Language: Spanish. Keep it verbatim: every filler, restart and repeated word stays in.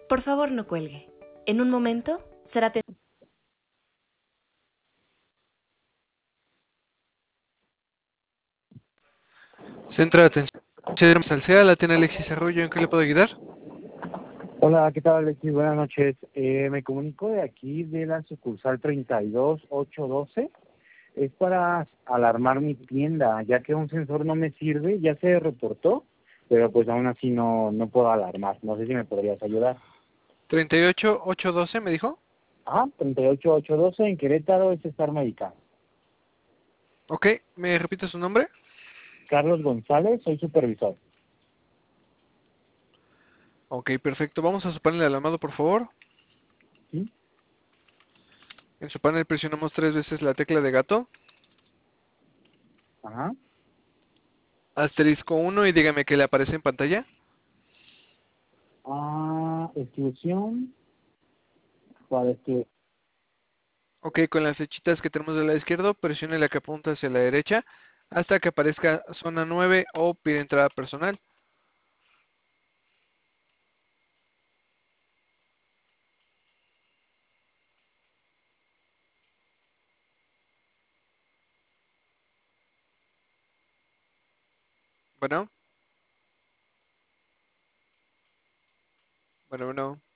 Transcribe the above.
Por favor, no cuelgue. En un momento será atendido. Centro de atención Salcea, la tiene Alexis Arroyo, ¿en qué le puedo ayudar? Hola, ¿qué tal, Alexis? Buenas noches. Eh, me comunico de aquí de la sucursal treinta y dos ocho doce. Es para alarmar mi tienda, ya que un sensor no me sirve, ya se reportó, pero pues aún así no, no puedo alarmar. No sé si me podrías ayudar. treinta y ocho ochocientos doce, ¿me dijo? Ajá, treinta y ocho ocho doce en Querétaro, es Star Médica. Ok, ¿me repite su nombre? Carlos González, soy supervisor. Ok, perfecto. Vamos a su panel de alarmado, por favor. ¿Sí? En su panel presionamos tres veces la tecla de gato. Ajá. Asterisco uno y dígame qué le aparece en pantalla. Ah, exclusión para este. Ok, con las flechitas que tenemos del lado izquierdo, presione la que apunta hacia la derecha hasta que aparezca zona nueve o pide entrada personal. Bueno, bueno, bueno.